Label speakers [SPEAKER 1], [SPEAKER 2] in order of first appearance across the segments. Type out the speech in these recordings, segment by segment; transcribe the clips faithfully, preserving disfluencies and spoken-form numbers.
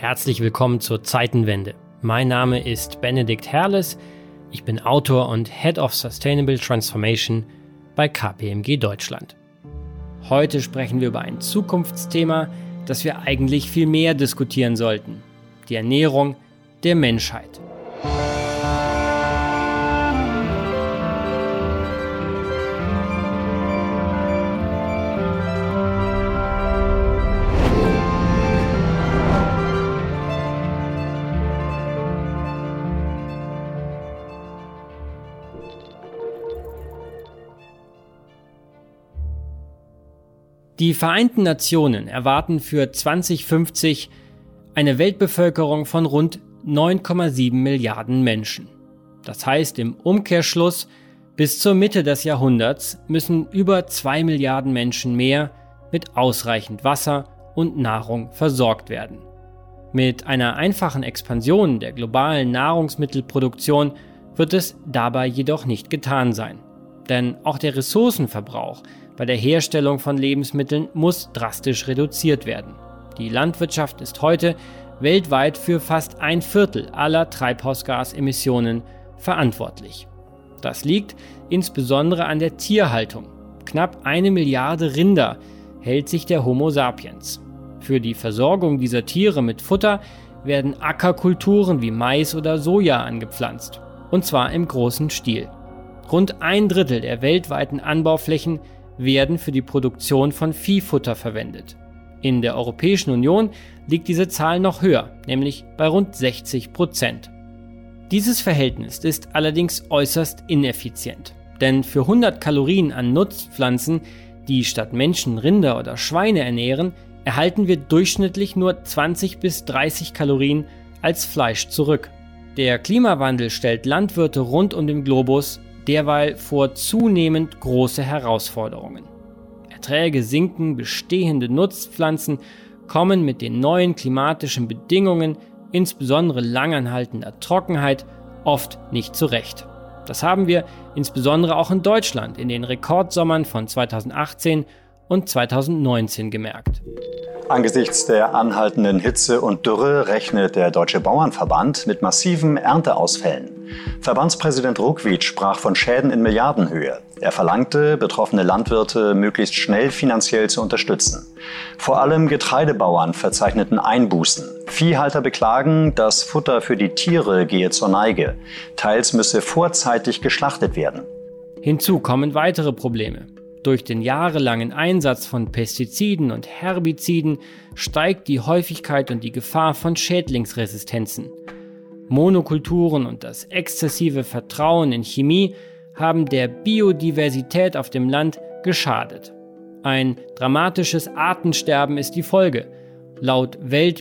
[SPEAKER 1] Herzlich willkommen zur Zeitenwende. Mein Name ist Benedikt Herles. Ich bin Autor und Head of Sustainable Transformation bei K P M G Deutschland. Heute sprechen wir über ein Zukunftsthema, das wir eigentlich viel mehr diskutieren sollten: die Ernährung der Menschheit. Die Vereinten Nationen erwarten für zwanzig fünfzig eine Weltbevölkerung von rund neun Komma sieben Milliarden Menschen. Das heißt, im Umkehrschluss, bis zur Mitte des Jahrhunderts müssen über zwei Milliarden Menschen mehr mit ausreichend Wasser und Nahrung versorgt werden. Mit einer einfachen Expansion der globalen Nahrungsmittelproduktion wird es dabei jedoch nicht getan sein. Denn auch der Ressourcenverbrauch bei der Herstellung von Lebensmitteln muss drastisch reduziert werden. Die Landwirtschaft ist heute weltweit für fast ein Viertel aller Treibhausgasemissionen verantwortlich. Das liegt insbesondere an der Tierhaltung. Knapp eine Milliarde Rinder hält sich der Homo sapiens. Für die Versorgung dieser Tiere mit Futter werden Ackerkulturen wie Mais oder Soja angepflanzt. Und zwar im großen Stil. Rund ein Drittel der weltweiten Anbauflächen werden für die Produktion von Viehfutter verwendet. In der Europäischen Union liegt diese Zahl noch höher, nämlich bei rund sechzig Prozent. Dieses Verhältnis ist allerdings äußerst ineffizient, denn für hundert Kalorien an Nutzpflanzen, die statt Menschen Rinder oder Schweine ernähren, erhalten wir durchschnittlich nur zwanzig bis dreißig Kalorien als Fleisch zurück. Der Klimawandel stellt Landwirte rund um den Globus derweil vor zunehmend große Herausforderungen. Erträge sinken, bestehende Nutzpflanzen kommen mit den neuen klimatischen Bedingungen, insbesondere langanhaltender Trockenheit, oft nicht zurecht. Das haben wir insbesondere auch in Deutschland in den Rekordsommern von zweitausendachtzehn und zweitausendneunzehn gemerkt.
[SPEAKER 2] Angesichts der anhaltenden Hitze und Dürre rechnet der Deutsche Bauernverband mit massiven Ernteausfällen. Verbandspräsident Ruckwied sprach von Schäden in Milliardenhöhe. Er verlangte, betroffene Landwirte möglichst schnell finanziell zu unterstützen. Vor allem Getreidebauern verzeichneten Einbußen. Viehhalter beklagen, das Futter für die Tiere gehe zur Neige. Teils müsse vorzeitig geschlachtet werden.
[SPEAKER 1] Hinzu kommen weitere Probleme. Durch den jahrelangen Einsatz von Pestiziden und Herbiziden steigt die Häufigkeit und die Gefahr von Schädlingsresistenzen. Monokulturen und das exzessive Vertrauen in Chemie haben der Biodiversität auf dem Land geschadet. Ein dramatisches Artensterben ist die Folge. Laut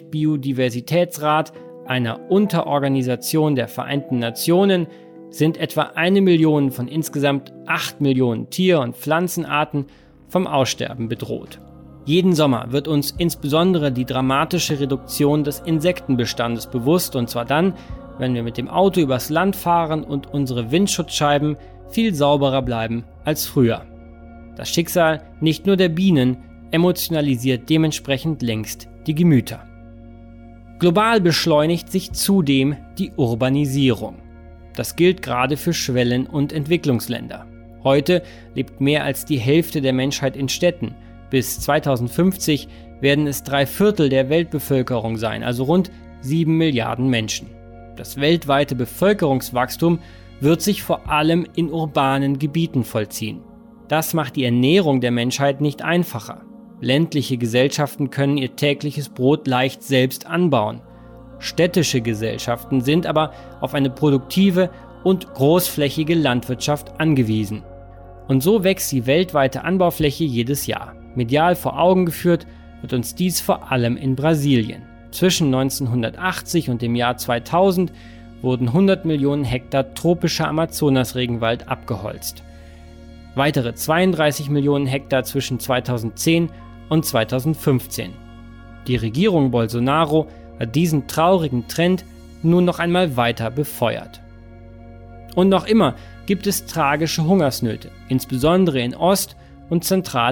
[SPEAKER 1] Weltbiodiversitätsrat, einer Unterorganisation der Vereinten Nationen, sind etwa eine Million von insgesamt acht Millionen Tier- und Pflanzenarten vom Aussterben bedroht. Jeden Sommer wird uns insbesondere die dramatische Reduktion des Insektenbestandes bewusst, und zwar dann, wenn wir mit dem Auto übers Land fahren und unsere Windschutzscheiben viel sauberer bleiben als früher. Das Schicksal nicht nur der Bienen emotionalisiert dementsprechend längst die Gemüter. Global beschleunigt sich zudem die Urbanisierung. Das gilt gerade für Schwellen- und Entwicklungsländer. Heute lebt mehr als die Hälfte der Menschheit in Städten. Bis zweitausendfünfzig werden es drei Viertel der Weltbevölkerung sein, also rund sieben Milliarden Menschen. Das weltweite Bevölkerungswachstum wird sich vor allem in urbanen Gebieten vollziehen. Das macht die Ernährung der Menschheit nicht einfacher. Ländliche Gesellschaften können ihr tägliches Brot leicht selbst anbauen. Städtische Gesellschaften sind aber auf eine produktive und großflächige Landwirtschaft angewiesen. Und so wächst die weltweite Anbaufläche jedes Jahr. Medial vor Augen geführt wird uns dies vor allem in Brasilien. Zwischen neunzehnhundertachtzig und dem Jahr zweitausend wurden hundert Millionen Hektar tropischer Amazonasregenwald abgeholzt. Weitere zweiunddreißig Millionen Hektar zwischen zweitausendzehn und zweitausendfünfzehn. Die Regierung Bolsonaro hat diesen traurigen Trend nun noch einmal weiter befeuert. Und noch immer gibt es tragische Hungersnöte, insbesondere in Ost- und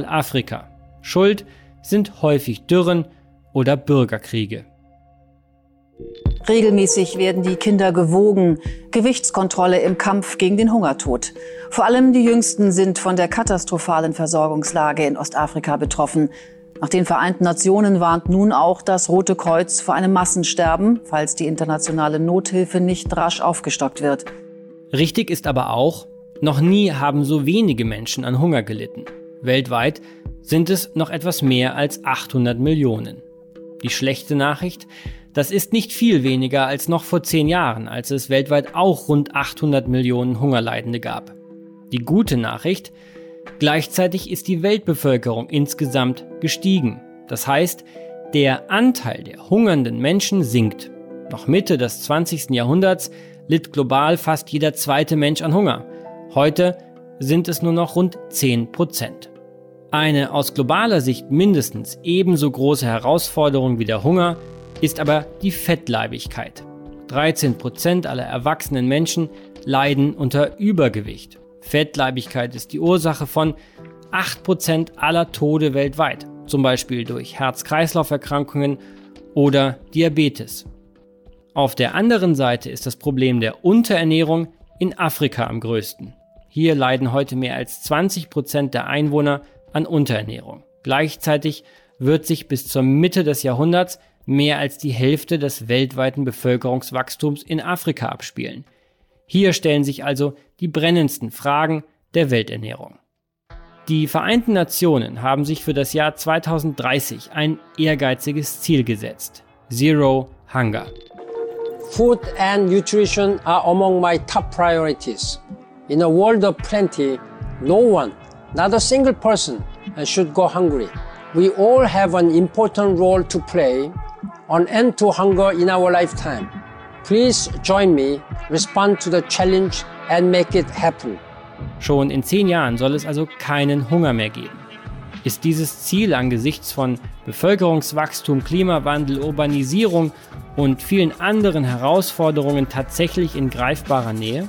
[SPEAKER 1] Zentralafrika. Schuld sind häufig Dürren oder Bürgerkriege.
[SPEAKER 3] Regelmäßig werden die Kinder gewogen. Gewichtskontrolle im Kampf gegen den Hungertod. Vor allem die Jüngsten sind von der katastrophalen Versorgungslage in Ostafrika betroffen. Nach den Vereinten Nationen warnt nun auch das Rote Kreuz vor einem Massensterben, falls die internationale Nothilfe nicht rasch aufgestockt wird.
[SPEAKER 1] Richtig ist aber auch, noch nie haben so wenige Menschen an Hunger gelitten. Weltweit sind es noch etwas mehr als achthundert Millionen. Die schlechte Nachricht: Das ist nicht viel weniger als noch vor zehn Jahren, als es weltweit auch rund achthundert Millionen Hungerleidende gab. Die gute Nachricht: Gleichzeitig ist die Weltbevölkerung insgesamt gestiegen. Das heißt, der Anteil der hungernden Menschen sinkt. Noch Mitte des zwanzigsten Jahrhunderts litt global fast jeder zweite Mensch an Hunger. Heute sind es nur noch rund zehn Prozent. Eine aus globaler Sicht mindestens ebenso große Herausforderung wie der Hunger ist aber die Fettleibigkeit. dreizehn Prozent aller erwachsenen Menschen leiden unter Übergewicht. Fettleibigkeit ist die Ursache von acht Prozent aller Tode weltweit, zum Beispiel durch Herz-Kreislauf-Erkrankungen oder Diabetes. Auf der anderen Seite ist das Problem der Unterernährung in Afrika am größten. Hier leiden heute mehr als zwanzig Prozent der Einwohner an Unterernährung. Gleichzeitig wird sich bis zur Mitte des Jahrhunderts mehr als die Hälfte des weltweiten Bevölkerungswachstums in Afrika abspielen. Hier stellen sich also die brennendsten Fragen der Welternährung. Die Vereinten Nationen haben sich für das Jahr zweitausenddreißig ein ehrgeiziges Ziel gesetzt: Zero Hunger.
[SPEAKER 4] Food and nutrition are among my top priorities. In a world of plenty, no one, not a single person, should go hungry. We all have an important role to play on end to hunger in our lifetime. Please join me, respond to the challenge and make it happen.
[SPEAKER 1] Schon in zehn Jahren soll es also keinen Hunger mehr geben. Ist dieses Ziel angesichts von Bevölkerungswachstum, Klimawandel, Urbanisierung und vielen anderen Herausforderungen tatsächlich in greifbarer Nähe?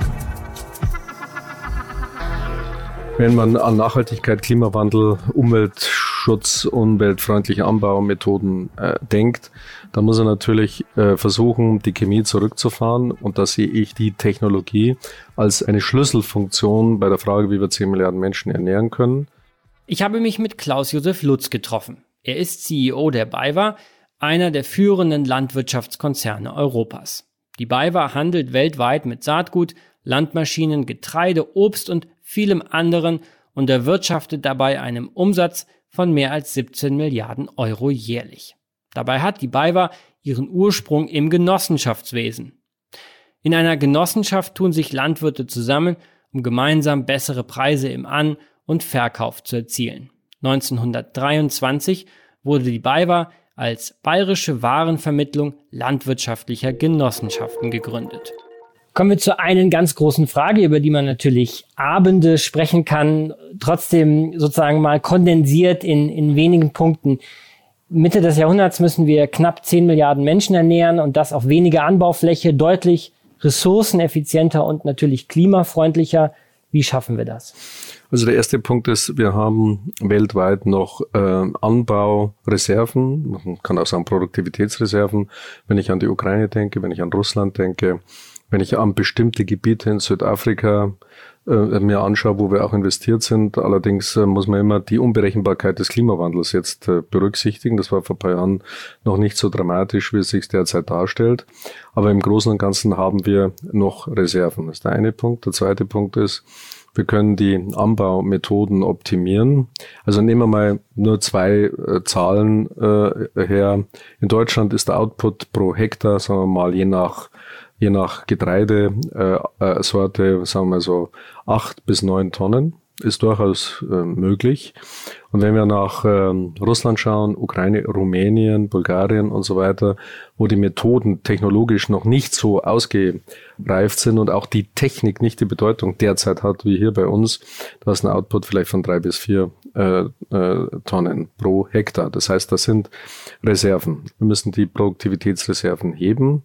[SPEAKER 5] Wenn man an Nachhaltigkeit, Klimawandel, Umweltschutz, umweltfreundliche Anbaumethoden äh, denkt, dann muss er natürlich äh, versuchen, die Chemie zurückzufahren. Und da sehe ich die Technologie als eine Schlüsselfunktion bei der Frage, wie wir zehn Milliarden Menschen ernähren können.
[SPEAKER 1] Ich habe mich mit Klaus-Josef Lutz getroffen. Er ist C E O der BayWa, einer der führenden Landwirtschaftskonzerne Europas. Die BayWa handelt weltweit mit Saatgut, Landmaschinen, Getreide, Obst und vielem anderen und erwirtschaftet dabei einen Umsatz von mehr als siebzehn Milliarden Euro jährlich. Dabei hat die BayWa ihren Ursprung im Genossenschaftswesen. In einer Genossenschaft tun sich Landwirte zusammen, um gemeinsam bessere Preise im An- und Verkauf zu erzielen. neunzehnhundertdreiundzwanzig wurde die BayWa als Bayerische Warenvermittlung landwirtschaftlicher Genossenschaften gegründet. Kommen wir zu einer ganz großen Frage, über die man natürlich Abende sprechen kann, trotzdem sozusagen mal kondensiert in, in wenigen Punkten. Mitte des Jahrhunderts müssen wir knapp zehn Milliarden Menschen ernähren und das auf weniger Anbaufläche, deutlich ressourceneffizienter und natürlich klimafreundlicher. Wie schaffen wir das?
[SPEAKER 5] Also der erste Punkt ist, wir haben weltweit noch äh, Anbaureserven, man kann auch sagen Produktivitätsreserven, wenn ich an die Ukraine denke, wenn ich an Russland denke, wenn ich an bestimmte Gebiete in Südafrika äh, mir anschaue, wo wir auch investiert sind. Allerdings äh, muss man immer die Unberechenbarkeit des Klimawandels jetzt äh, berücksichtigen. Das war vor ein paar Jahren noch nicht so dramatisch, wie es sich derzeit darstellt. Aber im Großen und Ganzen haben wir noch Reserven. Das ist der eine Punkt. Der zweite Punkt ist, wir können die Anbaumethoden optimieren. Also nehmen wir mal nur zwei äh, Zahlen äh, her. In Deutschland ist der Output pro Hektar, sagen wir mal, je nach je nach Getreidesorte, äh, Sorte, sagen wir mal so acht bis neun Tonnen, ist durchaus äh, möglich. Und wenn wir nach ähm, Russland schauen, Ukraine, Rumänien, Bulgarien und so weiter, wo die Methoden technologisch noch nicht so ausgereift sind und auch die Technik nicht die Bedeutung derzeit hat wie hier bei uns, da ist ein Output vielleicht von drei bis vier äh, äh, Tonnen pro Hektar. Das heißt, das sind Reserven. Wir müssen die Produktivitätsreserven heben.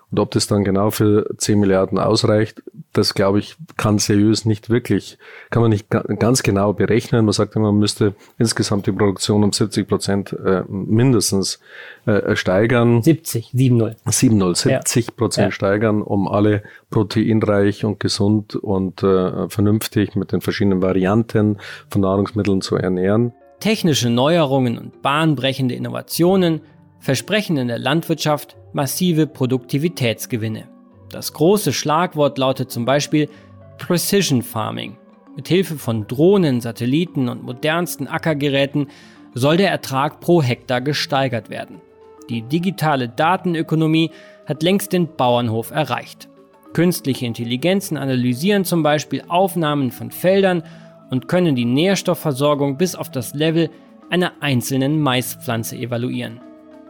[SPEAKER 5] Und ob das dann genau für zehn Milliarden ausreicht, das glaube ich, kann seriös nicht wirklich, kann man nicht ganz genau berechnen. Man sagt immer, man müsste insgesamt die Produktion um siebzig Prozent äh, mindestens äh, steigern.
[SPEAKER 1] siebzig, sieben null.
[SPEAKER 5] sieben null, siebzig Prozent ja. steigern, um alle proteinreich und gesund und äh, vernünftig mit den verschiedenen Varianten von Nahrungsmitteln zu ernähren.
[SPEAKER 1] Technische Neuerungen und bahnbrechende Innovationen versprechen in der Landwirtschaft massive Produktivitätsgewinne. Das große Schlagwort lautet zum Beispiel Precision Farming. Mithilfe von Drohnen, Satelliten und modernsten Ackergeräten soll der Ertrag pro Hektar gesteigert werden. Die digitale Datenökonomie hat längst den Bauernhof erreicht. Künstliche Intelligenzen analysieren zum Beispiel Aufnahmen von Feldern und können die Nährstoffversorgung bis auf das Level einer einzelnen Maispflanze evaluieren.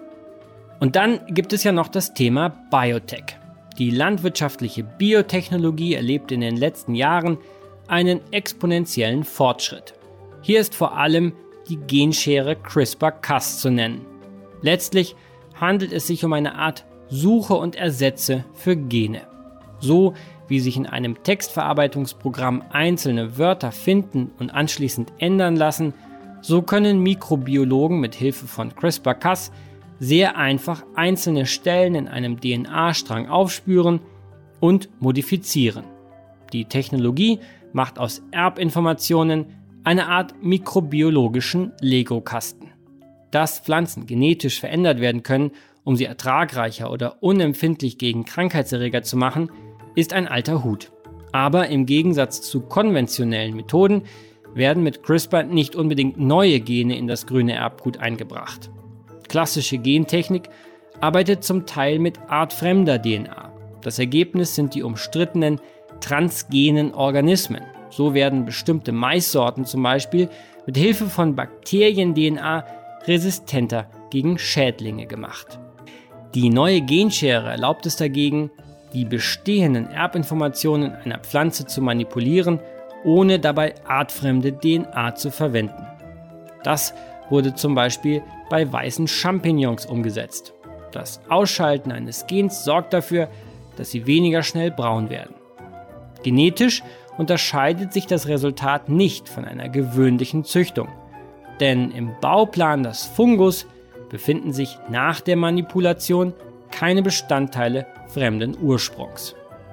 [SPEAKER 1] Und dann gibt es ja noch das Thema Biotech. Die landwirtschaftliche Biotechnologie erlebt in den letzten Jahren einen exponentiellen Fortschritt. Hier ist vor allem die Genschere CRISPR Cas zu nennen. Letztlich handelt es sich um eine Art Suche und Ersetze für Gene. So wie sich in einem Textverarbeitungsprogramm einzelne Wörter finden und anschließend ändern lassen, so können Mikrobiologen mit Hilfe von CRISPR Cas sehr einfach einzelne Stellen in einem D N A-Strang aufspüren und modifizieren. Die Technologie macht aus Erbinformationen eine Art mikrobiologischen Lego-Kasten. Dass Pflanzen genetisch verändert werden können, um sie ertragreicher oder unempfindlich gegen Krankheitserreger zu machen, ist ein alter Hut. Aber im Gegensatz zu konventionellen Methoden werden mit CRISPR nicht unbedingt neue Gene in das grüne Erbgut eingebracht. Klassische Gentechnik arbeitet zum Teil mit artfremder D N A. Das Ergebnis sind die umstrittenen transgenen Organismen. So werden bestimmte Maissorten zum Beispiel mit Hilfe von Bakterien-D N A resistenter gegen Schädlinge gemacht. Die neue Genschere erlaubt es dagegen, die bestehenden Erbinformationen einer Pflanze zu manipulieren, ohne dabei artfremde D N A zu verwenden. Das wurde zum Beispiel bei weißen Champignons umgesetzt. Das Ausschalten eines Gens sorgt dafür, dass sie weniger schnell braun werden. Genetisch unterscheidet sich das Resultat nicht von einer gewöhnlichen Züchtung, denn im Bauplan des Fungus befinden sich nach der Manipulation keine Bestandteile fremden Ursprungs.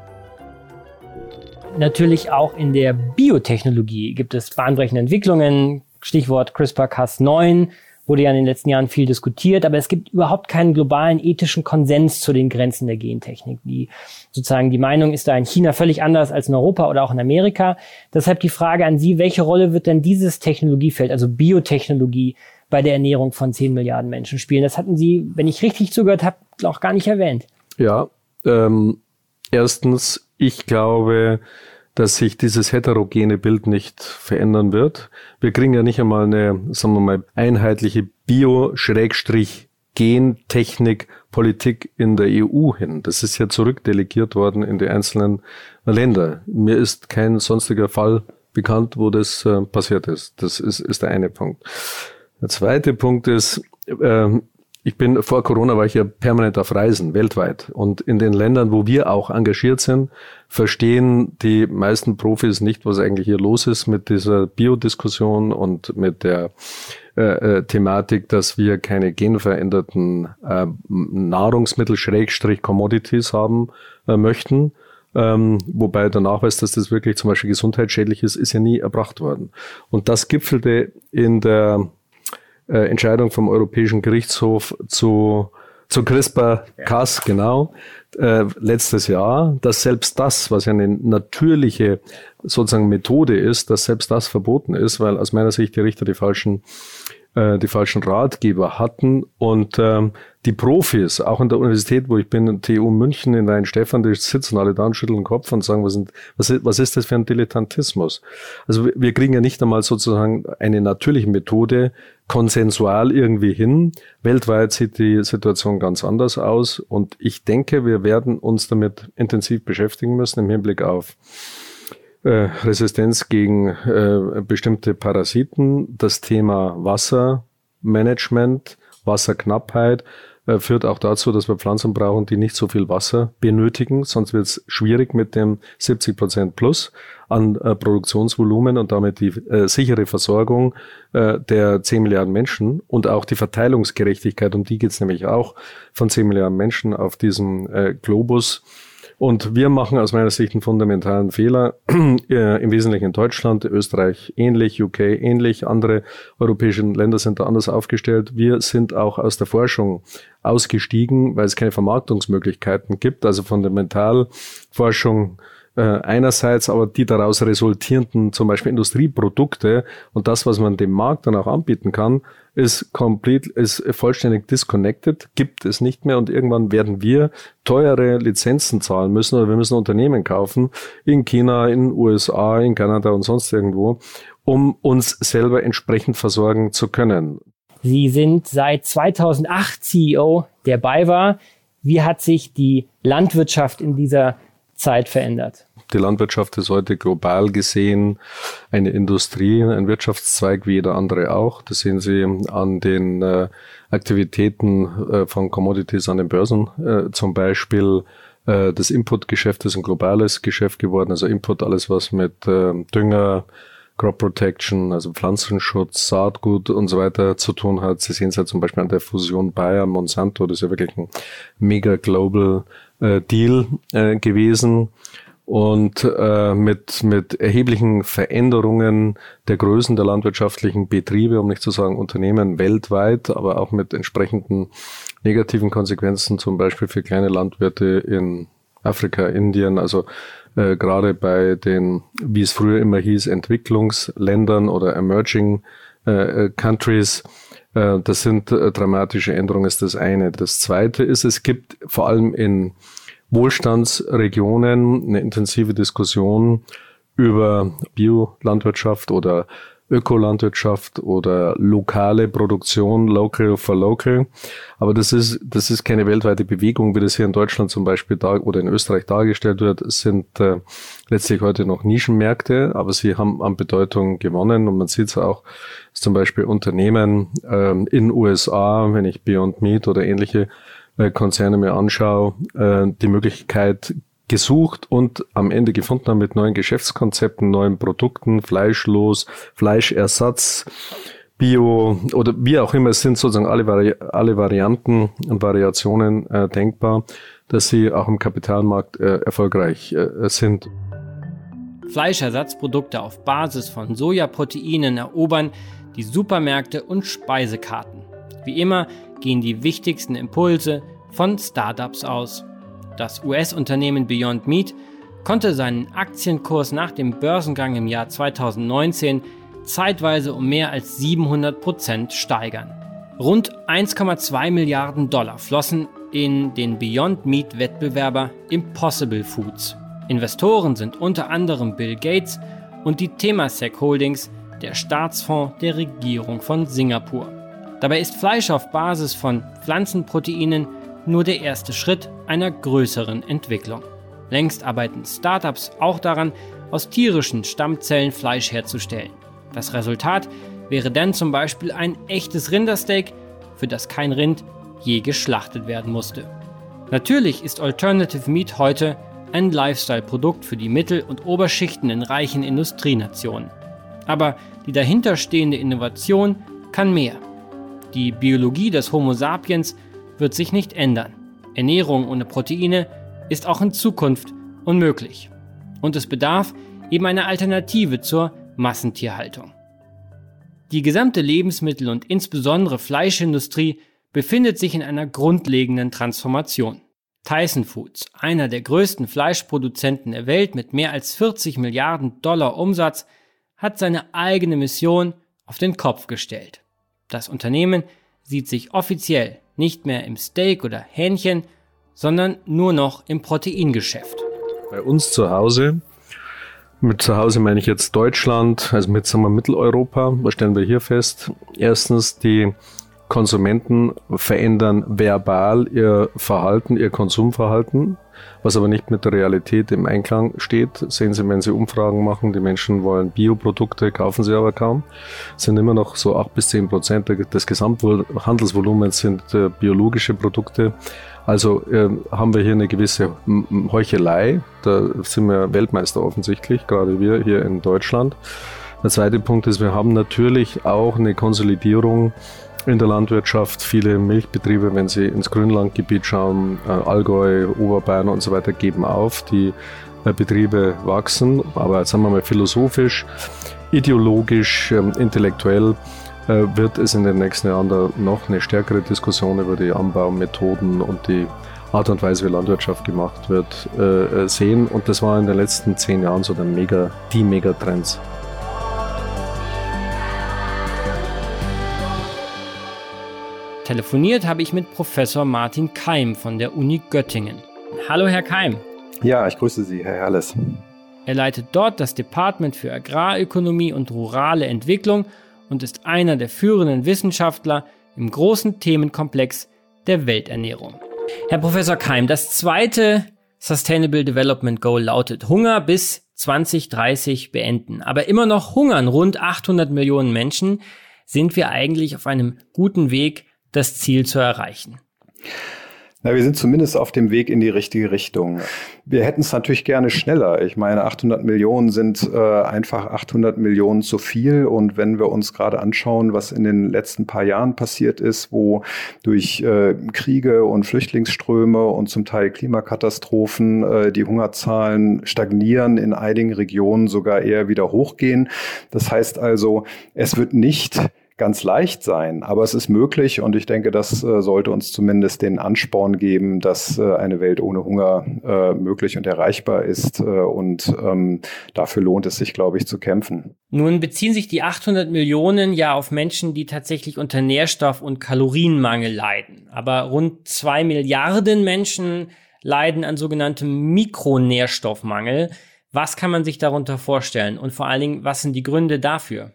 [SPEAKER 1] Natürlich auch in der Biotechnologie gibt es bahnbrechende Entwicklungen. Stichwort CRISPR Cas neun wurde ja in den letzten Jahren viel diskutiert, aber es gibt überhaupt keinen globalen ethischen Konsens zu den Grenzen der Gentechnik. Die, sozusagen die Meinung ist da in China völlig anders als in Europa oder auch in Amerika. Deshalb die Frage an Sie, welche Rolle wird denn dieses Technologiefeld, also Biotechnologie, bei der Ernährung von zehn Milliarden Menschen spielen? Das hatten Sie, wenn ich richtig zugehört habe, auch gar nicht erwähnt.
[SPEAKER 5] Ja, ähm, erstens, ich glaube, dass sich dieses heterogene Bild nicht verändern wird. Wir kriegen ja nicht einmal eine, sagen wir mal, einheitliche Bio-Gentechnik-Politik in der E U hin. Das ist ja zurückdelegiert worden in die einzelnen Länder. Mir ist kein sonstiger Fall bekannt, wo das äh, passiert ist. Das ist, ist der eine Punkt. Der zweite Punkt ist, äh, ich bin, vor Corona war ich ja permanent auf Reisen, weltweit. Und in den Ländern, wo wir auch engagiert sind, verstehen die meisten Profis nicht, was eigentlich hier los ist mit dieser Biodiskussion und mit der äh, Thematik, dass wir keine genveränderten äh, Nahrungsmittel Schrägstrich Commodities haben äh, möchten. Ähm, wobei der Nachweis, dass das wirklich zum Beispiel gesundheitsschädlich ist, ist ja nie erbracht worden. Und das gipfelte in der Äh, Entscheidung vom Europäischen Gerichtshof zu, zu CRISPR Cas, ja. genau, äh, letztes Jahr, dass selbst das, was ja eine natürliche sozusagen Methode ist, dass selbst das verboten ist, weil aus meiner Sicht die Richter die falschen äh, die falschen Ratgeber hatten und ähm, die Profis, auch an der Universität, wo ich bin, T U München in Weinstefan, die sitzen alle da und schütteln den Kopf und sagen, was, sind, was, ist, was ist das für ein Dilettantismus? Also wir kriegen ja nicht einmal sozusagen eine natürliche Methode konsensual irgendwie hin. Weltweit sieht die Situation ganz anders aus und ich denke, wir werden uns damit intensiv beschäftigen müssen im Hinblick auf äh, Resistenz gegen äh, bestimmte Parasiten, das Thema Wassermanagement, Wasserknappheit, äh, führt auch dazu, dass wir Pflanzen brauchen, die nicht so viel Wasser benötigen. Sonst wird es schwierig mit dem siebzig Prozent plus an äh, Produktionsvolumen und damit die äh, sichere Versorgung äh, der zehn Milliarden Menschen und auch die Verteilungsgerechtigkeit, um die geht es nämlich auch, von zehn Milliarden Menschen auf diesem äh, Globus. Und wir machen aus meiner Sicht einen fundamentalen Fehler, äh, im Wesentlichen in Deutschland, Österreich ähnlich, U K ähnlich, andere europäische Länder sind da anders aufgestellt. Wir sind auch aus der Forschung ausgestiegen, weil es keine Vermarktungsmöglichkeiten gibt, also Fundamentalforschung äh, einerseits, aber die daraus resultierenden zum Beispiel Industrieprodukte und das, was man dem Markt dann auch anbieten kann, ist komplett, ist vollständig disconnected, gibt es nicht mehr und irgendwann werden wir teure Lizenzen zahlen müssen oder wir müssen Unternehmen kaufen in China, in den U S A, in Kanada und sonst irgendwo, um uns selber entsprechend versorgen zu können.
[SPEAKER 1] Sie sind seit zweitausendacht C E O der BayWa. Wie hat sich die Landwirtschaft in dieser Zeit verändert?
[SPEAKER 5] Die Landwirtschaft ist heute global gesehen eine Industrie, ein Wirtschaftszweig wie jeder andere auch. Das sehen Sie an den äh, Aktivitäten äh, von Commodities an den Börsen. Äh, zum Beispiel äh, das Inputgeschäft ist ein globales Geschäft geworden. Also Input, alles was mit äh, Dünger, Crop Protection, also Pflanzenschutz, Saatgut und so weiter zu tun hat. Sie sehen es ja zum Beispiel an der Fusion Bayer, Monsanto. Das ist ja wirklich ein mega global äh, Deal äh, gewesen. Und äh, mit mit erheblichen Veränderungen der Größen der landwirtschaftlichen Betriebe, um nicht zu sagen Unternehmen weltweit, aber auch mit entsprechenden negativen Konsequenzen, zum Beispiel für kleine Landwirte in Afrika, Indien, also äh, gerade bei den, wie es früher immer hieß, Entwicklungsländern oder Emerging äh, Countries. Äh, das sind äh, dramatische Änderungen, ist das eine. Das zweite ist, es gibt vor allem in Wohlstandsregionen eine intensive Diskussion über Biolandwirtschaft oder Ökolandwirtschaft oder lokale Produktion, local for local. Aber das ist, das ist keine weltweite Bewegung, wie das hier in Deutschland zum Beispiel da, oder in Österreich dargestellt wird. Es sind äh, letztlich heute noch Nischenmärkte, aber sie haben an Bedeutung gewonnen und man sieht es auch, dass zum Beispiel Unternehmen äh, in den U S A, wenn ich Beyond Meat oder ähnliche Konzerne mir anschaue, die Möglichkeit gesucht und am Ende gefunden haben mit neuen Geschäftskonzepten, neuen Produkten, fleischlos, Fleischersatz, Bio oder wie auch immer. Es sind sozusagen alle, Vari- alle Varianten und Variationen äh, denkbar, dass sie auch im Kapitalmarkt äh, erfolgreich äh, sind.
[SPEAKER 1] Fleischersatzprodukte auf Basis von Sojaproteinen erobern die Supermärkte und Speisekarten. Wie immer gehen die wichtigsten Impulse von Startups aus. Das U S-Unternehmen Beyond Meat konnte seinen Aktienkurs nach dem Börsengang im Jahr zweitausendneunzehn zeitweise um mehr als siebenhundert Prozent steigern. Rund eins Komma zwei Milliarden Dollar flossen in den Beyond Meat-Wettbewerber Impossible Foods. Investoren sind unter anderem Bill Gates und die Temasek Holdings, der Staatsfonds der Regierung von Singapur. Dabei ist Fleisch auf Basis von Pflanzenproteinen nur der erste Schritt einer größeren Entwicklung. Längst arbeiten Startups auch daran, aus tierischen Stammzellen Fleisch herzustellen. Das Resultat wäre dann zum Beispiel ein echtes Rindersteak, für das kein Rind je geschlachtet werden musste. Natürlich ist Alternative Meat heute ein Lifestyle-Produkt für die Mittel- und Oberschichten in reichen Industrienationen. Aber die dahinterstehende Innovation kann mehr. Die Biologie des Homo sapiens wird sich nicht ändern. Ernährung ohne Proteine ist auch in Zukunft unmöglich. Und es bedarf eben einer Alternative zur Massentierhaltung. Die gesamte Lebensmittel- und insbesondere Fleischindustrie befindet sich in einer grundlegenden Transformation. Tyson Foods, einer der größten Fleischproduzenten der Welt mit mehr als vierzig Milliarden Dollar Umsatz, hat seine eigene Mission auf den Kopf gestellt. Das Unternehmen sieht sich offiziell nicht mehr im Steak oder Hähnchen, sondern nur noch im Proteingeschäft.
[SPEAKER 5] Bei uns zu Hause, mit zu Hause meine ich jetzt Deutschland, also mit sagen wir, Mitteleuropa, was stellen wir hier fest? Erstens, die Konsumenten verändern verbal ihr Verhalten, ihr Konsumverhalten, was aber nicht mit der Realität im Einklang steht. Sehen Sie, wenn Sie Umfragen machen, die Menschen wollen Bioprodukte, kaufen sie aber kaum. Es sind immer noch so acht bis zehn Prozent des Gesamthandelsvolumens sind äh, biologische Produkte. Also äh, haben wir hier eine gewisse Heuchelei. Da sind wir Weltmeister offensichtlich, gerade wir hier in Deutschland. Der zweite Punkt ist, wir haben natürlich auch eine Konsolidierung in der Landwirtschaft. Viele Milchbetriebe, wenn Sie ins Grünlandgebiet schauen, äh, Allgäu, Oberbayern und so weiter, geben auf. Die äh, Betriebe wachsen, aber sagen wir mal philosophisch, ideologisch, äh, intellektuell äh, wird es in den nächsten Jahren da noch eine stärkere Diskussion über die Anbaumethoden und die Art und Weise, wie Landwirtschaft gemacht wird, äh, sehen. Und das war in den letzten zehn Jahren so der Mega, die Megatrends.
[SPEAKER 1] Telefoniert habe ich mit Professor Martin Keim von der Uni Göttingen. Hallo Herr Keim.
[SPEAKER 6] Ja, ich grüße Sie, Herr Herles.
[SPEAKER 1] Er leitet dort das Department für Agrarökonomie und rurale Entwicklung und ist einer der führenden Wissenschaftler im großen Themenkomplex der Welternährung. Herr Professor Keim, das zweite Sustainable Development Goal lautet Hunger bis zwanzig dreißig beenden. Aber immer noch hungern rund achthundert Millionen Menschen. Sind wir eigentlich auf einem guten Weg, das Ziel zu erreichen?
[SPEAKER 6] Na, wir sind zumindest auf dem Weg in die richtige Richtung. Wir hätten es natürlich gerne schneller. Ich meine, achthundert Millionen sind äh, einfach achthundert Millionen zu viel. Und wenn wir uns gerade anschauen, was in den letzten paar Jahren passiert ist, wo durch äh, Kriege und Flüchtlingsströme und zum Teil Klimakatastrophen äh, die Hungerzahlen stagnieren, in einigen Regionen sogar eher wieder hochgehen. Das heißt also, es wird nicht ganz leicht sein, aber es ist möglich und ich denke, das äh, sollte uns zumindest den Ansporn geben, dass äh, eine Welt ohne Hunger äh, möglich und erreichbar ist äh, und ähm, dafür lohnt es sich, glaube ich, zu kämpfen.
[SPEAKER 1] Nun beziehen sich die achthundert Millionen ja auf Menschen, die tatsächlich unter Nährstoff- und Kalorienmangel leiden. Aber rund zwei Milliarden Menschen leiden an sogenanntem Mikronährstoffmangel. Was kann man sich darunter vorstellen und vor allen Dingen, was sind die Gründe dafür?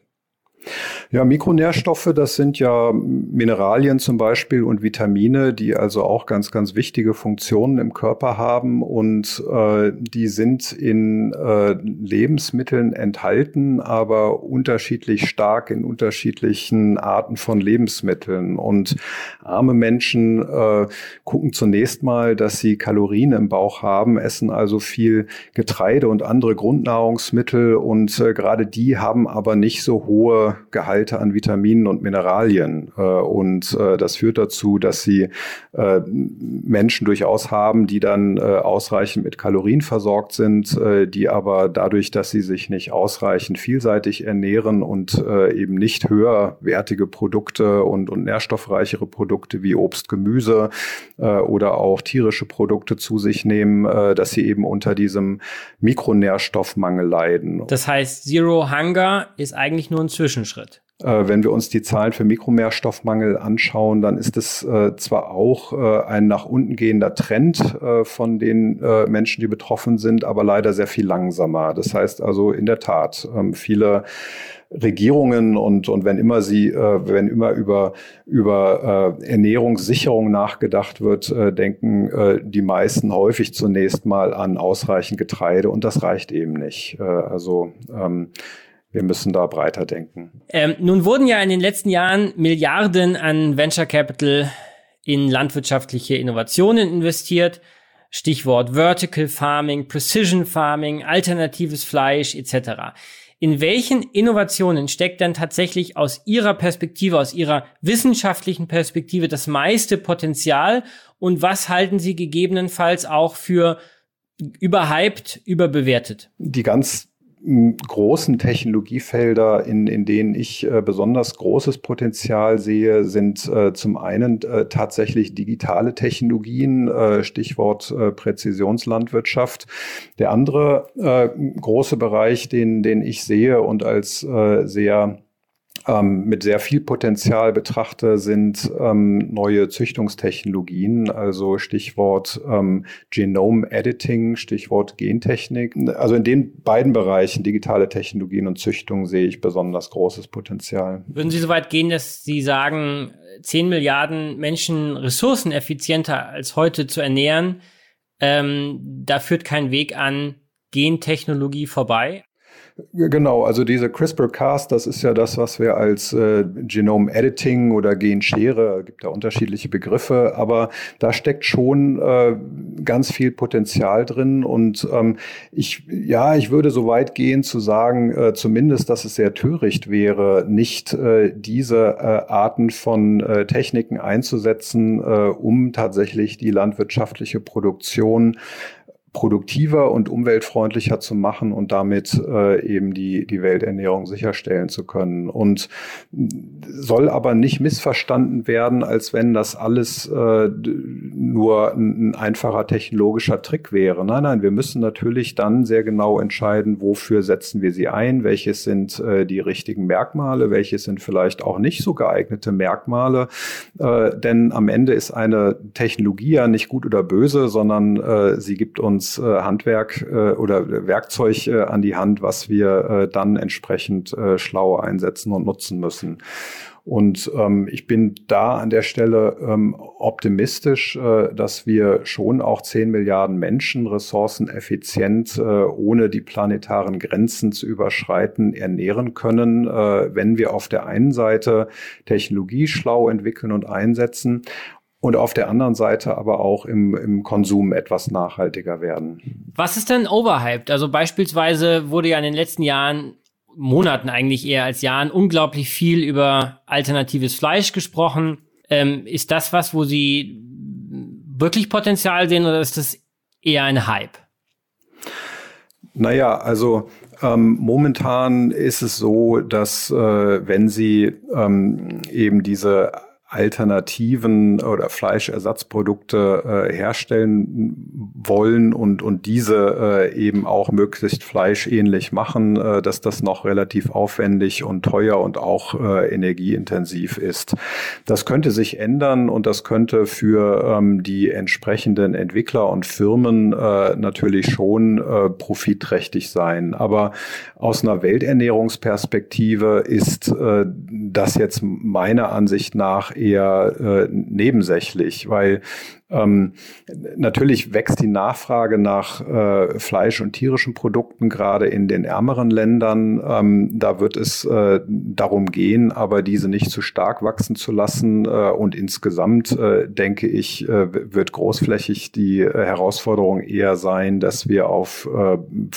[SPEAKER 6] Ja, Mikronährstoffe, das sind ja Mineralien zum Beispiel und Vitamine, die also auch ganz, ganz wichtige Funktionen im Körper haben und äh, die sind in äh, Lebensmitteln enthalten, aber unterschiedlich stark in unterschiedlichen Arten von Lebensmitteln. Und arme Menschen äh, gucken zunächst mal, dass sie Kalorien im Bauch haben, essen also viel Getreide und andere Grundnahrungsmittel und äh, gerade die haben aber nicht so hohe Gehalte an Vitaminen und Mineralien. Und das führt dazu, dass sie Menschen durchaus haben, die dann ausreichend mit Kalorien versorgt sind, die aber dadurch, dass sie sich nicht ausreichend vielseitig ernähren und eben nicht höherwertige Produkte und, und nährstoffreichere Produkte wie Obst, Gemüse oder auch tierische Produkte zu sich nehmen, dass sie eben unter diesem Mikronährstoffmangel leiden.
[SPEAKER 1] Das heißt, Zero Hunger ist eigentlich nur ein Zwischenschritt.
[SPEAKER 6] Wenn wir uns die Zahlen für Mikronährstoffmangel anschauen, dann ist es äh, zwar auch äh, ein nach unten gehender Trend äh, von den äh, Menschen, die betroffen sind, aber leider sehr viel langsamer. Das heißt also in der Tat, ähm, viele Regierungen und und wenn immer sie, äh, wenn immer über über äh, Ernährungssicherung nachgedacht wird, äh, denken äh, die meisten häufig zunächst mal an ausreichend Getreide und das reicht eben nicht. Äh, also ähm, Wir müssen da breiter denken.
[SPEAKER 1] Ähm, nun wurden ja in den letzten Jahren Milliarden an Venture Capital in landwirtschaftliche Innovationen investiert. Stichwort Vertical Farming, Precision Farming, alternatives Fleisch et cetera. In welchen Innovationen steckt denn tatsächlich aus Ihrer Perspektive, aus Ihrer wissenschaftlichen Perspektive das meiste Potenzial? Und was halten Sie gegebenenfalls auch für überhyped, überbewertet?
[SPEAKER 6] Die ganz großen Technologiefelder, in, in denen ich äh, besonders großes Potenzial sehe, sind äh, zum einen äh, tatsächlich digitale Technologien, äh, Stichwort äh, Präzisionslandwirtschaft. Der andere äh, große Bereich, den, den ich sehe und als äh, sehr Ähm, mit sehr viel Potenzial betrachte, sind ähm, neue Züchtungstechnologien, also Stichwort ähm, Genome Editing, Stichwort Gentechnik. Also in den beiden Bereichen, digitale Technologien und Züchtung, sehe ich besonders großes Potenzial.
[SPEAKER 1] Würden Sie so weit gehen, dass Sie sagen, zehn Milliarden Menschen ressourceneffizienter als heute zu ernähren, ähm, da führt kein Weg an Gentechnologie vorbei.
[SPEAKER 6] Genau, also diese CRISPR-Cas, das ist ja das, was wir als äh, Genome-Editing oder Genschere, gibt da unterschiedliche Begriffe, aber da steckt schon äh, ganz viel Potenzial drin und ähm, ich, ja, ich würde so weit gehen zu sagen, äh, zumindest, dass es sehr töricht wäre, nicht äh, diese äh, Arten von äh, Techniken einzusetzen, äh, um tatsächlich die landwirtschaftliche Produktion produktiver und umweltfreundlicher zu machen und damit äh, eben die, die Welternährung sicherstellen zu können. Und soll aber nicht missverstanden werden, als wenn das alles äh, nur ein, ein einfacher technologischer Trick wäre. Nein, nein, wir müssen natürlich dann sehr genau entscheiden, wofür setzen wir sie ein, welches sind äh, die richtigen Merkmale, welches sind vielleicht auch nicht so geeignete Merkmale. Äh, denn am Ende ist eine Technologie ja nicht gut oder böse, sondern äh, sie gibt uns Handwerk äh, oder Werkzeug äh, an die Hand, was wir äh, dann entsprechend äh, schlau einsetzen und nutzen müssen. Und ähm, ich bin da an der Stelle ähm, optimistisch, äh, dass wir schon auch zehn Milliarden Menschen ressourceneffizient, äh, ohne die planetaren Grenzen zu überschreiten, ernähren können, äh, wenn wir auf der einen Seite Technologie schlau entwickeln und einsetzen und auf der anderen Seite aber auch im, im Konsum etwas nachhaltiger werden.
[SPEAKER 1] Was ist denn overhyped? Also beispielsweise wurde ja in den letzten Jahren, Monaten eigentlich eher als Jahren, unglaublich viel über alternatives Fleisch gesprochen. Ähm, ist das was, wo Sie wirklich Potenzial sehen oder ist das eher ein Hype?
[SPEAKER 6] Naja, also ähm, momentan ist es so, dass äh, wenn Sie ähm, eben diese Alternativen oder Fleischersatzprodukte äh, herstellen wollen und und diese äh, eben auch möglichst fleischähnlich machen, äh, dass das noch relativ aufwendig und teuer und auch äh, energieintensiv ist. Das könnte sich ändern und das könnte für ähm, die entsprechenden Entwickler und Firmen äh, natürlich schon äh, profitträchtig sein. Aber aus einer Welternährungsperspektive ist äh, das jetzt meiner Ansicht nach eher äh, nebensächlich, weil Ähm, natürlich wächst die Nachfrage nach äh, Fleisch- und tierischen Produkten gerade in den ärmeren Ländern. Ähm, da wird es äh, darum gehen, aber diese nicht zu stark wachsen zu lassen. Äh, und insgesamt, äh, denke ich, äh, wird großflächig die äh, Herausforderung eher sein, dass wir auf äh,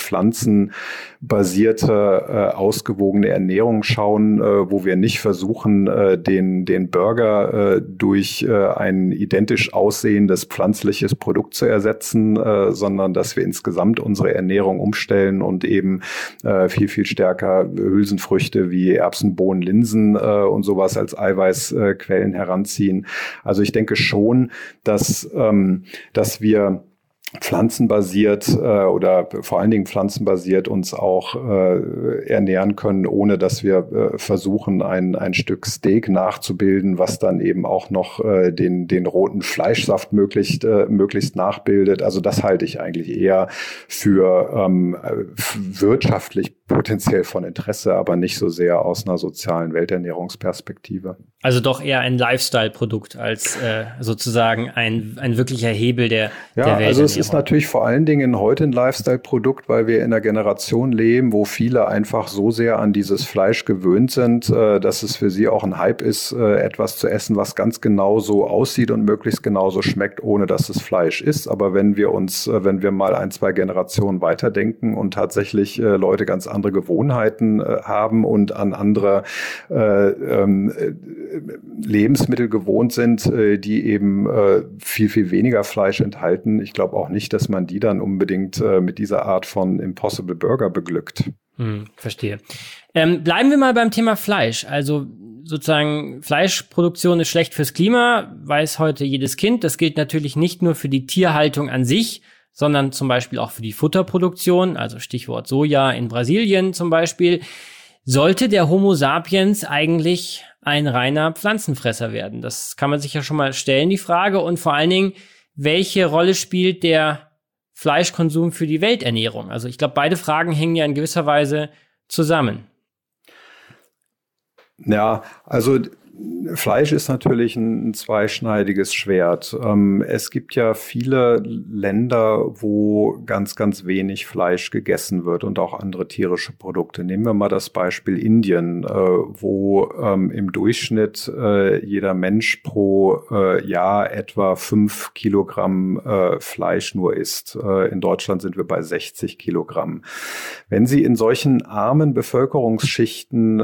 [SPEAKER 6] pflanzenbasierte, äh, ausgewogene Ernährung schauen, äh, wo wir nicht versuchen, äh, den, den Burger äh, durch äh, ein identisch aussehen das pflanzliches Produkt zu ersetzen, äh, sondern dass wir insgesamt unsere Ernährung umstellen und eben äh, viel, viel stärker Hülsenfrüchte wie Erbsen, Bohnen, Linsen äh, und sowas als Eiweißquellen äh, heranziehen. Also ich denke schon, dass, ähm, dass wir pflanzenbasiert äh, oder vor allen Dingen pflanzenbasiert uns auch äh, ernähren können, ohne dass wir äh, versuchen, ein, ein Stück Steak nachzubilden, was dann eben auch noch äh, den, den roten Fleischsaft möglichst, äh, möglichst nachbildet. Also das halte ich eigentlich eher für ähm, wirtschaftlich potenziell von Interesse, aber nicht so sehr aus einer sozialen Welternährungsperspektive.
[SPEAKER 1] Also doch eher ein Lifestyle-Produkt als äh, sozusagen ein, ein wirklicher Hebel der,
[SPEAKER 6] ja,
[SPEAKER 1] der Welternährung.
[SPEAKER 6] Also es ist natürlich vor allen Dingen heute ein Lifestyle-Produkt, weil wir in einer Generation leben, wo viele einfach so sehr an dieses Fleisch gewöhnt sind, äh, dass es für sie auch ein Hype ist, äh, etwas zu essen, was ganz genau so aussieht und möglichst genauso schmeckt, ohne dass es Fleisch ist. Aber wenn wir uns, äh, wenn wir mal ein, zwei Generationen weiterdenken und tatsächlich äh, Leute ganz andere Gewohnheiten äh, haben und an andere äh, ähm, Lebensmittel gewohnt sind, äh, die eben äh, viel, viel weniger Fleisch enthalten. Ich glaube auch nicht, dass man die dann unbedingt äh, mit dieser Art von Impossible Burger beglückt.
[SPEAKER 1] Hm, verstehe. Ähm, bleiben wir mal beim Thema Fleisch. Also sozusagen Fleischproduktion ist schlecht fürs Klima, weiß heute jedes Kind. Das gilt natürlich nicht nur für die Tierhaltung an sich, sondern zum Beispiel auch für die Futterproduktion, also Stichwort Soja in Brasilien zum Beispiel. Sollte der Homo sapiens eigentlich ein reiner Pflanzenfresser werden? Das kann man sich ja schon mal stellen, die Frage. Und vor allen Dingen, welche Rolle spielt der Fleischkonsum für die Welternährung? Also ich glaube, beide Fragen hängen ja in gewisser Weise zusammen.
[SPEAKER 6] Ja, also Fleisch ist natürlich ein zweischneidiges Schwert. Es gibt ja viele Länder, wo ganz, ganz wenig Fleisch gegessen wird und auch andere tierische Produkte. Nehmen wir mal das Beispiel Indien, wo im Durchschnitt jeder Mensch pro Jahr etwa fünf Kilogramm Fleisch nur isst. In Deutschland sind wir bei sechzig Kilogramm. Wenn Sie in solchen armen Bevölkerungsschichten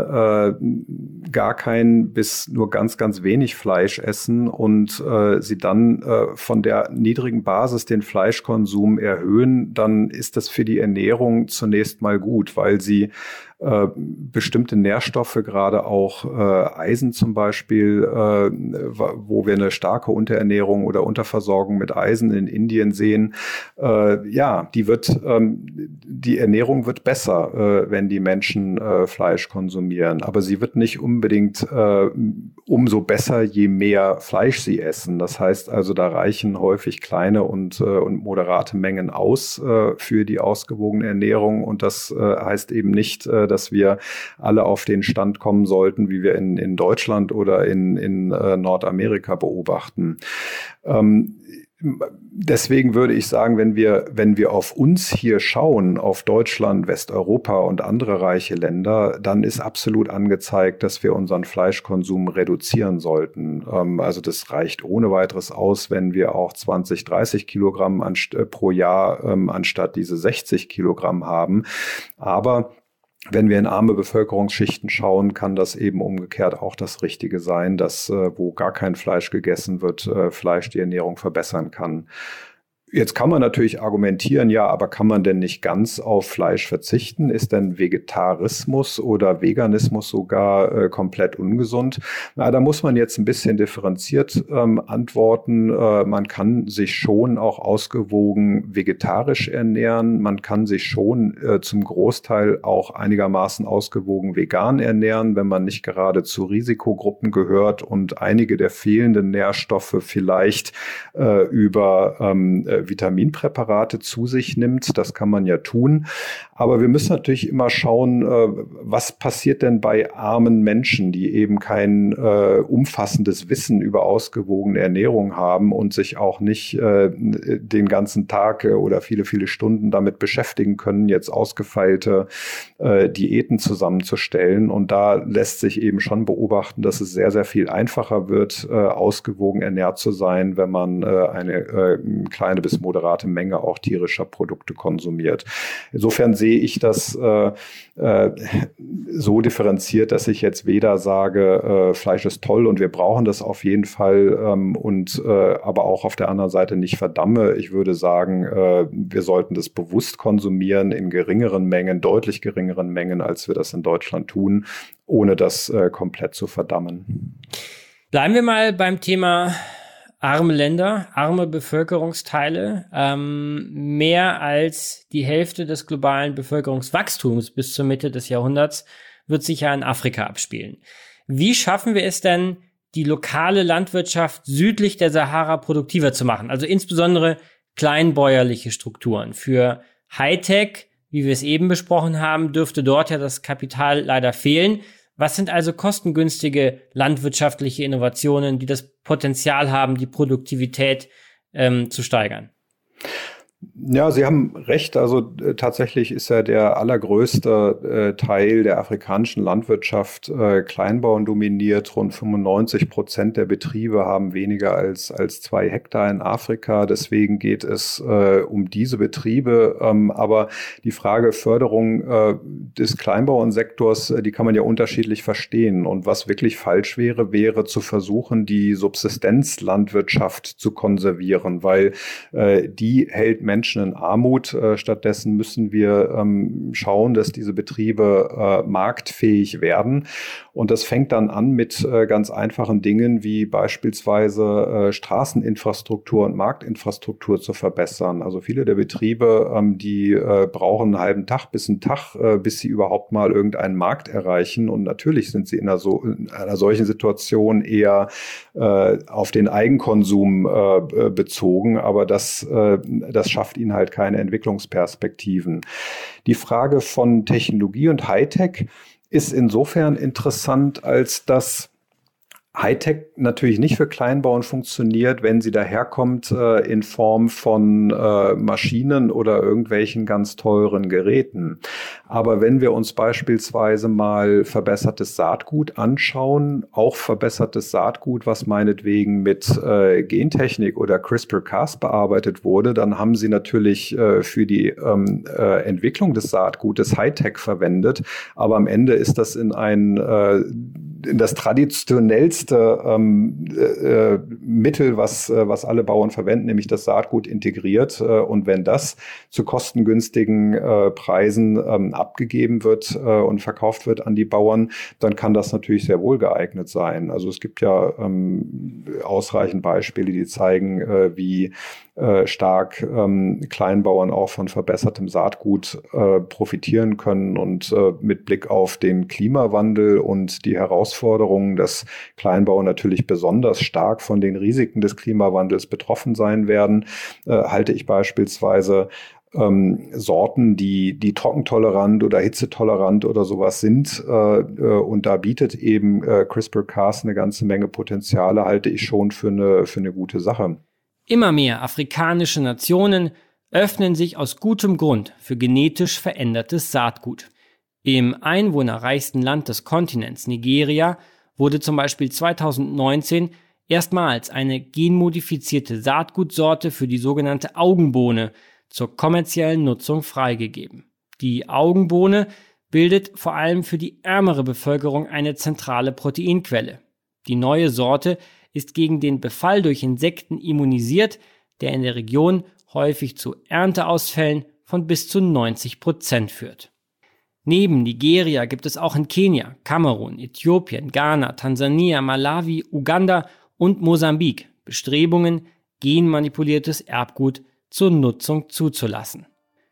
[SPEAKER 6] gar kein bis nur ganz, ganz wenig Fleisch essen und äh, sie dann äh, von der niedrigen Basis den Fleischkonsum erhöhen, dann ist das für die Ernährung zunächst mal gut, weil sie äh, bestimmte Nährstoffe, gerade auch äh, Eisen zum Beispiel, äh, wo wir eine starke Unterernährung oder Unterversorgung mit Eisen in Indien sehen, äh, ja, die wird, ähm, die Ernährung wird besser, äh, wenn die Menschen äh, Fleisch konsumieren, aber sie wird nicht unbedingt äh, umso besser, je mehr Fleisch sie essen. Das heißt also, da reichen häufig kleine und, äh, und moderate Mengen aus äh, für die ausgewogene Ernährung, und das äh, heißt eben nicht, äh, dass wir alle auf den Stand kommen sollten, wie wir in, in Deutschland oder in, in äh, Nordamerika beobachten. Ähm, Deswegen würde ich sagen, wenn wir, wenn wir auf uns hier schauen, auf Deutschland, Westeuropa und andere reiche Länder, dann ist absolut angezeigt, dass wir unseren Fleischkonsum reduzieren sollten. Ähm, also das reicht ohne weiteres aus, wenn wir auch zwanzig, dreißig Kilogramm anst- pro Jahr ähm, anstatt diese sechzig Kilogramm haben. Aber wenn wir in arme Bevölkerungsschichten schauen, kann das eben umgekehrt auch das Richtige sein, dass, äh, wo gar kein Fleisch gegessen wird, äh, Fleisch die Ernährung verbessern kann. Jetzt kann man natürlich argumentieren, ja, aber kann man denn nicht ganz auf Fleisch verzichten? Ist denn Vegetarismus oder Veganismus sogar äh, komplett ungesund? Na, da muss man jetzt ein bisschen differenziert ähm, antworten. Äh, man kann sich schon auch ausgewogen vegetarisch ernähren. Man kann sich schon äh, zum Großteil auch einigermaßen ausgewogen vegan ernähren, wenn man nicht gerade zu Risikogruppen gehört und einige der fehlenden Nährstoffe vielleicht äh, über ähm, Vitaminpräparate zu sich nimmt. Das kann man ja tun. Aber wir müssen natürlich immer schauen, was passiert denn bei armen Menschen, die eben kein äh, umfassendes Wissen über ausgewogene Ernährung haben und sich auch nicht äh, den ganzen Tag oder viele, viele Stunden damit beschäftigen können, jetzt ausgefeilte äh, Diäten zusammenzustellen. Und da lässt sich eben schon beobachten, dass es sehr, sehr viel einfacher wird, äh, ausgewogen ernährt zu sein, wenn man äh, eine äh, kleine bis moderate Menge auch tierischer Produkte konsumiert. Insofern sehe ich das äh, äh, so differenziert, dass ich jetzt weder sage, äh, Fleisch ist toll und wir brauchen das auf jeden Fall ähm, und äh, aber auch auf der anderen Seite nicht verdamme. Ich würde sagen, äh, wir sollten das bewusst konsumieren in geringeren Mengen, deutlich geringeren Mengen, als wir das in Deutschland tun, ohne das äh, komplett zu verdammen.
[SPEAKER 1] Bleiben wir mal beim Thema arme Länder, arme Bevölkerungsteile. Ähm, mehr als die Hälfte des globalen Bevölkerungswachstums bis zur Mitte des Jahrhunderts wird sich ja in Afrika abspielen. Wie schaffen wir es denn, die lokale Landwirtschaft südlich der Sahara produktiver zu machen? Also insbesondere kleinbäuerliche Strukturen. Für Hightech, wie wir es eben besprochen haben, dürfte dort ja das Kapital leider fehlen. Was sind also kostengünstige landwirtschaftliche Innovationen, die das Potenzial haben, die Produktivität ähm, zu steigern?
[SPEAKER 6] Ja, Sie haben recht. Also äh, tatsächlich ist ja der allergrößte äh, Teil der afrikanischen Landwirtschaft äh, Kleinbauern dominiert. Rund fünfundneunzig Prozent der Betriebe haben weniger als als zwei Hektar in Afrika. Deswegen geht es äh, um diese Betriebe. Ähm, aber die Frage Förderung äh, des Kleinbauernsektors, äh, die kann man ja unterschiedlich verstehen. Und was wirklich falsch wäre, wäre zu versuchen, die Subsistenzlandwirtschaft zu konservieren, weil äh, die hält Menschen in Armut. Äh, stattdessen müssen wir ähm, schauen, dass diese Betriebe äh, marktfähig werden. Und das fängt dann an mit äh, ganz einfachen Dingen wie beispielsweise äh, Straßeninfrastruktur und Marktinfrastruktur zu verbessern. Also viele der Betriebe, ähm, die äh, brauchen einen halben Tag bis einen Tag, äh, bis sie überhaupt mal irgendeinen Markt erreichen. Und natürlich sind sie in einer, so, in einer solchen Situation eher äh, auf den Eigenkonsum äh, bezogen. Aber das, äh, das schafft ihnen halt keine Entwicklungsperspektiven. Die Frage von Technologie und Hightech ist insofern interessant, als dass Hightech natürlich nicht für Kleinbauern funktioniert, wenn sie daherkommt äh, in Form von äh, Maschinen oder irgendwelchen ganz teuren Geräten. Aber wenn wir uns beispielsweise mal verbessertes Saatgut anschauen, auch verbessertes Saatgut, was meinetwegen mit äh, Gentechnik oder CRISPR-Cas bearbeitet wurde, dann haben sie natürlich äh, für die ähm, äh, Entwicklung des Saatgutes Hightech verwendet. Aber am Ende ist das in ein äh, in das traditionellste ähm, äh, Mittel, was, äh, was alle Bauern verwenden, nämlich das Saatgut integriert. Äh, und wenn das zu kostengünstigen äh, Preisen ähm, abgegeben wird äh, und verkauft wird an die Bauern, dann kann das natürlich sehr wohl geeignet sein. Also es gibt ja ähm, ausreichend Beispiele, die zeigen, äh, wie äh, stark ähm, Kleinbauern auch von verbessertem Saatgut äh, profitieren können. Und äh, mit Blick auf den Klimawandel und die Herausforderungen, dass Kleinbauern natürlich besonders stark von den Risiken des Klimawandels betroffen sein werden, äh, halte ich beispielsweise Ähm, Sorten, die, die trockentolerant oder hitzetolerant oder sowas sind, äh, äh, und da bietet eben äh, CRISPR-Cas eine ganze Menge Potenziale, halte ich schon für eine, für eine gute Sache.
[SPEAKER 1] Immer mehr afrikanische Nationen öffnen sich aus gutem Grund für genetisch verändertes Saatgut. Im einwohnerreichsten Land des Kontinents, Nigeria, wurde zum Beispiel zweitausendneunzehn erstmals eine genmodifizierte Saatgutsorte für die sogenannte Augenbohne zur kommerziellen Nutzung freigegeben. Die Augenbohne bildet vor allem für die ärmere Bevölkerung eine zentrale Proteinquelle. Die neue Sorte ist gegen den Befall durch Insekten immunisiert, der in der Region häufig zu Ernteausfällen von bis zu neunzig Prozent führt. Neben Nigeria gibt es auch in Kenia, Kamerun, Äthiopien, Ghana, Tansania, Malawi, Uganda und Mosambik Bestrebungen, genmanipuliertes Erbgut zur Nutzung zuzulassen.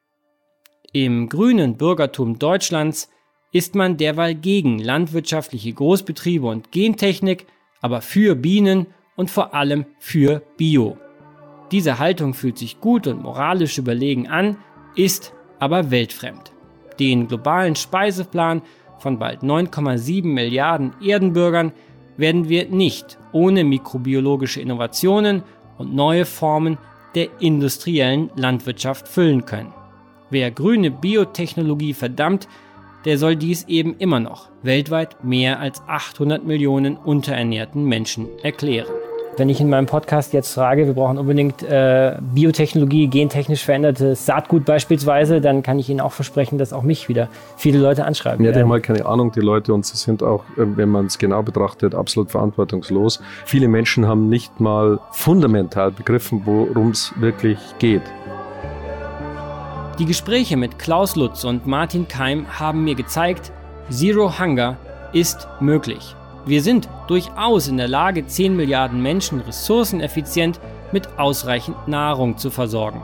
[SPEAKER 1] Im grünen Bürgertum Deutschlands ist man derweil gegen landwirtschaftliche Großbetriebe und Gentechnik, aber für Bienen und vor allem für Bio. Diese Haltung fühlt sich gut und moralisch überlegen an, ist aber weltfremd. Den globalen Speiseplan von bald neun Komma sieben Milliarden Erdenbürgern werden wir nicht ohne mikrobiologische Innovationen und neue Formen der industriellen Landwirtschaft füllen können. Wer grüne Biotechnologie verdammt, der soll dies eben immer noch weltweit mehr als achthundert Millionen unterernährten Menschen erklären. Wenn ich in meinem Podcast jetzt frage, wir brauchen unbedingt äh, Biotechnologie, gentechnisch verändertes Saatgut beispielsweise, dann kann ich Ihnen auch versprechen, dass auch mich wieder viele Leute anschreiben.
[SPEAKER 5] Ja, die haben halt keine Ahnung, die Leute, und sie sind auch, wenn man es genau betrachtet, absolut verantwortungslos. Viele Menschen haben nicht mal fundamental begriffen, worum es wirklich geht.
[SPEAKER 1] Die Gespräche mit Klaus Lutz und Martin Keim haben mir gezeigt, Zero Hunger ist möglich. Wir sind durchaus in der Lage, zehn Milliarden Menschen ressourceneffizient mit ausreichend Nahrung zu versorgen.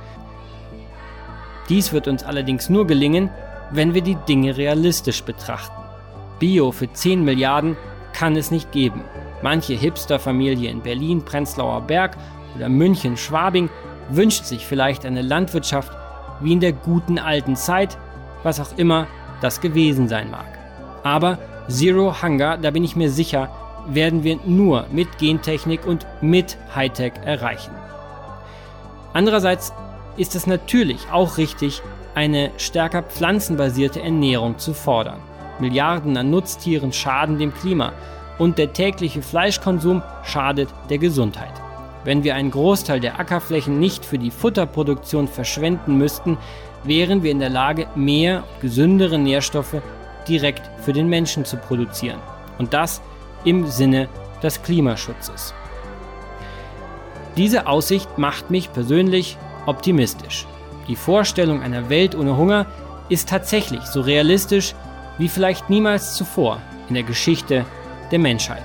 [SPEAKER 1] Dies wird uns allerdings nur gelingen, wenn wir die Dinge realistisch betrachten. Bio für zehn Milliarden kann es nicht geben. Manche Hipsterfamilie in Berlin, Prenzlauer Berg oder München, Schwabing wünscht sich vielleicht eine Landwirtschaft wie in der guten alten Zeit, was auch immer das gewesen sein mag. Aber Zero Hunger, da bin ich mir sicher, werden wir nur mit Gentechnik und mit Hightech erreichen. Andererseits ist es natürlich auch richtig, eine stärker pflanzenbasierte Ernährung zu fordern. Milliarden an Nutztieren schaden dem Klima und der tägliche Fleischkonsum schadet der Gesundheit. Wenn wir einen Großteil der Ackerflächen nicht für die Futterproduktion verschwenden müssten, wären wir in der Lage, mehr gesündere Nährstoffe direkt für den Menschen zu produzieren. Und das im Sinne des Klimaschutzes. Diese Aussicht macht mich persönlich optimistisch. Die Vorstellung einer Welt ohne Hunger ist tatsächlich so realistisch wie vielleicht niemals zuvor in der Geschichte der Menschheit.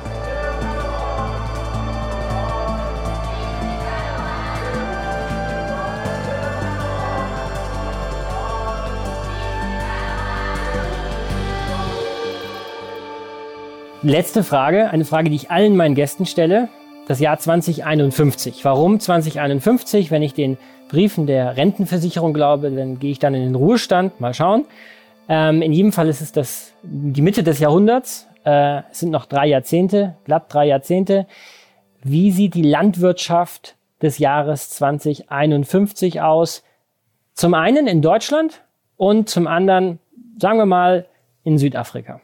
[SPEAKER 1] Letzte Frage, eine Frage, die ich allen meinen Gästen stelle. Das Jahr zwanzig einundfünfzig. Warum zwanzig einundfünfzig? Wenn ich den Briefen der Rentenversicherung glaube, dann gehe ich dann in den Ruhestand. Mal schauen. Ähm, in jedem Fall ist es das, die Mitte des Jahrhunderts. äh, es sind noch drei Jahrzehnte, glatt drei Jahrzehnte. Wie sieht die Landwirtschaft des Jahres zwanzig einundfünfzig aus? Zum einen in Deutschland und zum anderen, sagen wir mal, in Südafrika.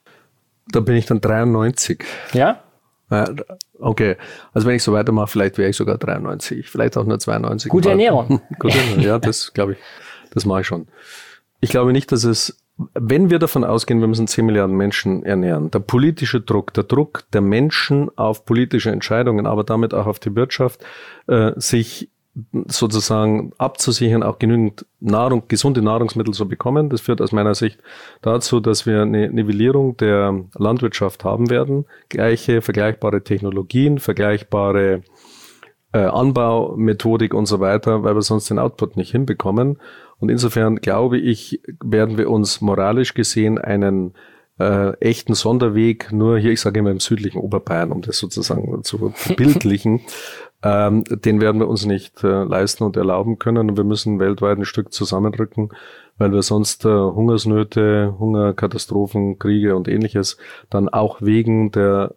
[SPEAKER 5] Da bin ich dann dreiundneunzig.
[SPEAKER 1] Ja?
[SPEAKER 5] Ja, okay, also wenn ich so weitermache, vielleicht wäre ich sogar dreiundneunzig, vielleicht auch nur zweiundneunzig.
[SPEAKER 1] Gute Ernährung.
[SPEAKER 5] Gute Ernährung, ja, das glaube ich, das mache ich schon. Ich glaube nicht, dass es, wenn wir davon ausgehen, wir müssen zehn Milliarden Menschen ernähren, der politische Druck, der Druck der Menschen auf politische Entscheidungen, aber damit auch auf die Wirtschaft, äh, sich sozusagen abzusichern, auch genügend Nahrung, gesunde Nahrungsmittel zu bekommen. Das führt aus meiner Sicht dazu, dass wir eine Nivellierung der Landwirtschaft haben werden. Gleiche, vergleichbare Technologien, vergleichbare äh, Anbaumethodik und so weiter, weil wir sonst den Output nicht hinbekommen. Und insofern glaube ich, werden wir uns moralisch gesehen einen äh, echten Sonderweg nur hier, ich sage immer im südlichen Oberbayern, um das sozusagen zu bildlichen, Ähm, den werden wir uns nicht äh, leisten und erlauben können. Und wir müssen weltweit ein Stück zusammenrücken, weil wir sonst äh, Hungersnöte, Hungerkatastrophen, Kriege und Ähnliches dann auch wegen der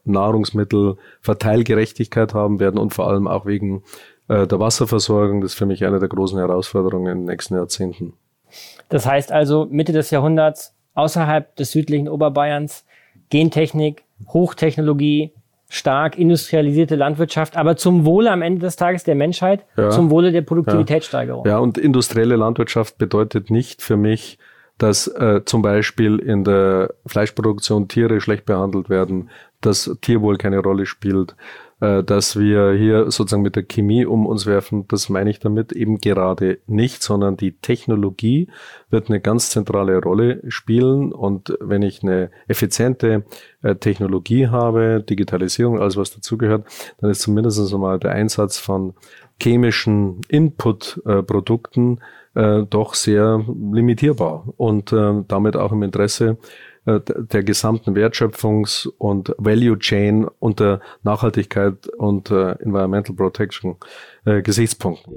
[SPEAKER 5] Nahrungsmittelverteilgerechtigkeit haben werden und vor allem auch wegen äh, der Wasserversorgung. Das ist für mich eine der großen Herausforderungen in den nächsten Jahrzehnten.
[SPEAKER 1] Das heißt also, Mitte des Jahrhunderts, außerhalb des südlichen Oberbayerns, Gentechnik, Hochtechnologie, stark industrialisierte Landwirtschaft, aber zum Wohle am Ende des Tages der Menschheit, ja, zum Wohle der Produktivitätssteigerung.
[SPEAKER 5] Ja, ja, und industrielle Landwirtschaft bedeutet nicht für mich, dass äh, zum Beispiel in der Fleischproduktion Tiere schlecht behandelt werden, dass Tierwohl keine Rolle spielt, äh, dass wir hier sozusagen mit der Chemie um uns werfen. Das meine ich damit eben gerade nicht, sondern die Technologie wird eine ganz zentrale Rolle spielen. Und wenn ich eine effiziente äh, Technologie habe, Digitalisierung, alles was dazugehört, dann ist zumindest einmal der Einsatz von chemischen Input-Produkten äh, doch sehr limitierbar und äh, damit auch im Interesse äh, der gesamten Wertschöpfungs- und Value Chain unter Nachhaltigkeit und äh, Environmental Protection äh, Gesichtspunkten.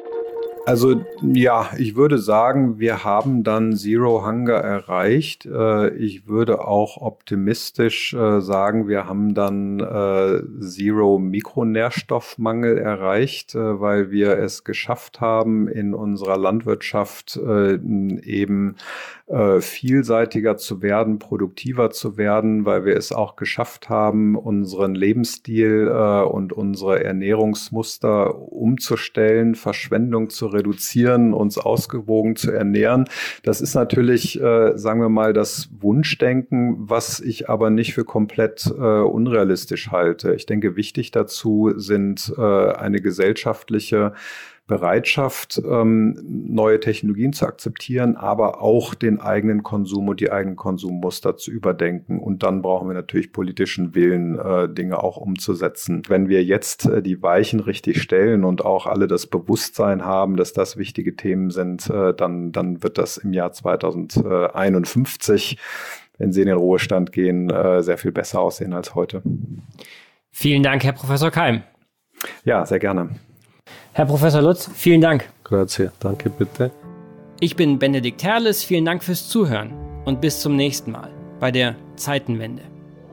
[SPEAKER 6] Also ja, ich würde sagen, wir haben dann Zero Hunger erreicht. Ich würde auch optimistisch sagen, wir haben dann Zero Mikronährstoffmangel erreicht, weil wir es geschafft haben, in unserer Landwirtschaft eben vielseitiger zu werden, produktiver zu werden, weil wir es auch geschafft haben, unseren Lebensstil und unsere Ernährungsmuster umzustellen, Verschwendung zu reduzieren, uns ausgewogen zu ernähren. Das ist natürlich, äh, sagen wir mal, das Wunschdenken, was ich aber nicht für komplett äh, unrealistisch halte. Ich denke, wichtig dazu sind äh, eine gesellschaftliche Bereitschaft, ähm, neue Technologien zu akzeptieren, aber auch den eigenen Konsum und die eigenen Konsummuster zu überdenken. Und dann brauchen wir natürlich politischen Willen, äh, Dinge auch umzusetzen. Wenn wir jetzt äh, die Weichen richtig stellen und auch alle das Bewusstsein haben, dass das wichtige Themen sind, äh, dann, dann wird das im Jahr zweitausendeinundfünfzig, wenn Sie in den Ruhestand gehen, äh, sehr viel besser aussehen als heute.
[SPEAKER 1] Vielen Dank, Herr Professor Keim.
[SPEAKER 6] Ja, sehr gerne.
[SPEAKER 1] Herr Professor Lutz, vielen Dank.
[SPEAKER 5] Grazie, danke bitte.
[SPEAKER 1] Ich bin Benedikt Herles, vielen Dank fürs Zuhören und bis zum nächsten Mal bei der Zeitenwende.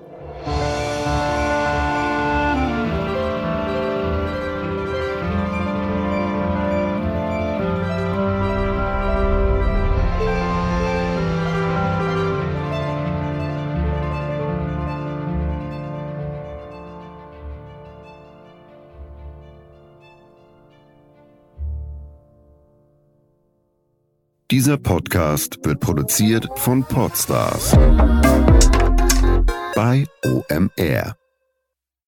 [SPEAKER 7] Dieser Podcast wird produziert von Podstars bei O M R.